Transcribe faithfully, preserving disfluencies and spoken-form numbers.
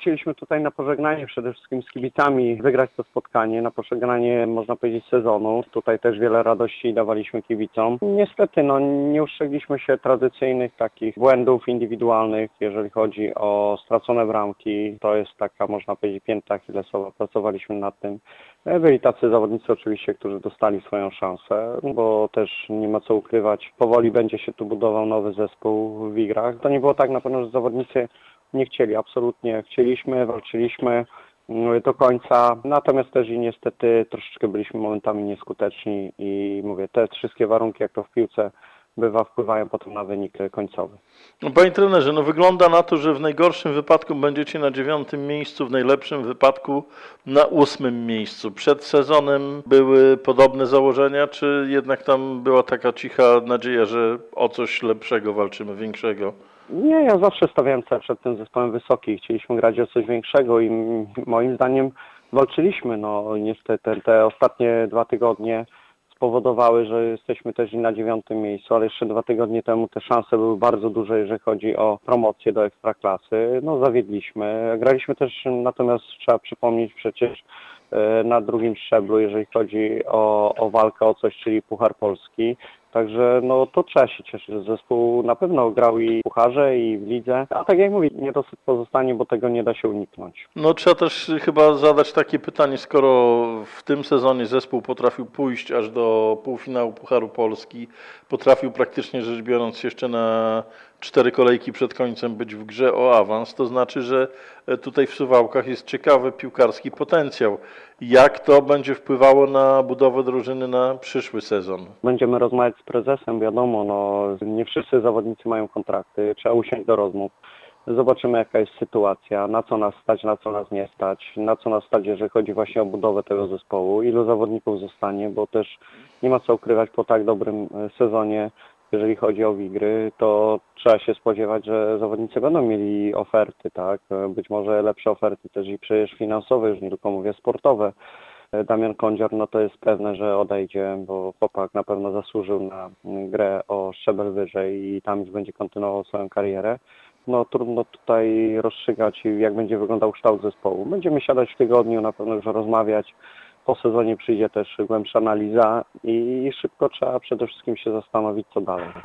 chcieliśmy tutaj na pożegnanie przede wszystkim z kibicami wygrać to spotkanie, na pożegnanie można powiedzieć sezonu. Tutaj też wiele radości dawaliśmy kibicom. Niestety no, nie ustrzegliśmy się tradycyjnych takich błędów indywidualnych, jeżeli chodzi o stracone bramki. To jest taka, można powiedzieć, pięta achillesowa. Pracowaliśmy nad tym. Byli tacy zawodnicy oczywiście, którzy dostali swoją szansę, bo też nie ma co ukrywać. Powoli będzie się tu budował nowy zespół w Wigrach. To nie było tak na pewno, że zawodnicy nie chcieli, absolutnie chcieliśmy, walczyliśmy do końca, natomiast też i niestety troszeczkę byliśmy momentami nieskuteczni i mówię, te wszystkie warunki, jak to w piłce bywa, wpływają potem na wynik końcowy. No, panie trenerze, no wygląda na to, że w najgorszym wypadku będziecie na dziewiątym miejscu, w najlepszym wypadku na ósmym miejscu. Przed sezonem były podobne założenia, czy jednak tam była taka cicha nadzieja, że o coś lepszego walczymy, większego? Nie, ja zawsze stawiałem cel przed tym zespołem wysoki. Chcieliśmy grać o coś większego i moim zdaniem walczyliśmy. No niestety te ostatnie dwa tygodnie spowodowały, że jesteśmy też i na dziewiątym miejscu, ale jeszcze dwa tygodnie temu te szanse były bardzo duże, jeżeli chodzi o promocję do Ekstraklasy. No zawiedliśmy. Graliśmy też, natomiast trzeba przypomnieć przecież na drugim szczeblu, jeżeli chodzi o, o walkę o coś, czyli Puchar Polski. Także no to trzeba się cieszyć, że zespół na pewno grał i w pucharze, i w lidze. A tak jak mówię, niedosyt pozostanie, bo tego nie da się uniknąć. No trzeba też chyba zadać takie pytanie, skoro w tym sezonie zespół potrafił pójść aż do półfinału Pucharu Polski, potrafił praktycznie rzecz biorąc jeszcze na cztery kolejki przed końcem być w grze o awans, to znaczy, że tutaj w Suwałkach jest ciekawy piłkarski potencjał. Jak to będzie wpływało na budowę drużyny na przyszły sezon? Będziemy rozmawiać z prezesem, wiadomo, no nie wszyscy zawodnicy mają kontrakty, trzeba usiąść do rozmów. Zobaczymy, jaka jest sytuacja, na co nas stać, na co nas nie stać, na co nas stać, jeżeli chodzi właśnie o budowę tego zespołu, ilu zawodników zostanie, bo też nie ma co ukrywać po tak dobrym sezonie, jeżeli chodzi o Wigry, to trzeba się spodziewać, że zawodnicy będą mieli oferty, tak? Być może lepsze oferty też i przecież finansowe, już nie tylko mówię sportowe. Damian Kądzior, no to jest pewne, że odejdzie, bo chłopak na pewno zasłużył na grę o szczebel wyżej i tam już będzie kontynuował swoją karierę. No trudno tutaj rozstrzygać, jak będzie wyglądał kształt zespołu. Będziemy siadać w tygodniu, na pewno już rozmawiać. Po sezonie przyjdzie też głębsza analiza i szybko trzeba przede wszystkim się zastanowić, co dalej.